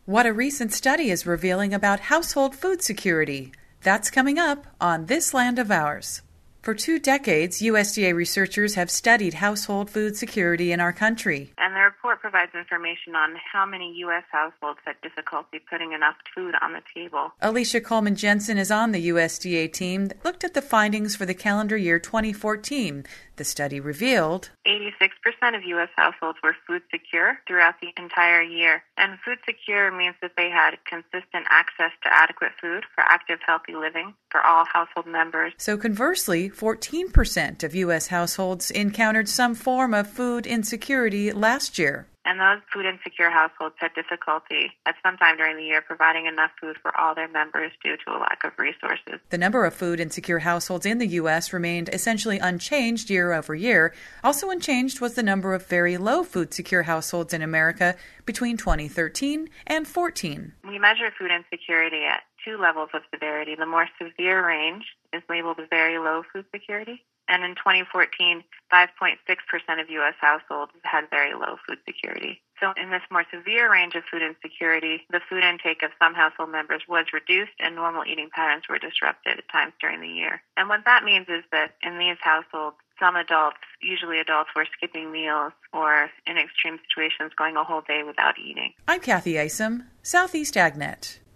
What a recent study is revealing about household food security. That's coming up on This Land of Ours. For 2 decades, USDA researchers have studied household food security in our country. And the report provides information on how many U.S. households had difficulty putting enough food on the table. Alicia Coleman Jensen is on the USDA team that looked at the findings for the calendar year 2014. The study revealed 86% of U.S. households were food secure throughout the entire year. And food secure means that they had consistent access to adequate food for active, healthy living for all household members. So conversely, 14% of U.S. households encountered some form of food insecurity last year. And those food insecure households had difficulty at some time during the year providing enough food for all their members due to a lack of resources. The number of food insecure households in the U.S. remained essentially unchanged year over year. Also unchanged was the number of very low food secure households in America between 2013 and 14. We measure food insecurity at 2 levels of severity. The more severe range is labeled as very low food security. And in 2014, 5.6% of U.S. households had very low food security. So in this more severe range of food insecurity, the food intake of some household members was reduced and normal eating patterns were disrupted at times during the year. And what that means is that in these households, some adults, usually adults, were skipping meals or in extreme situations going a whole day without eating. I'm Kathy Isom, Southeast AgNet.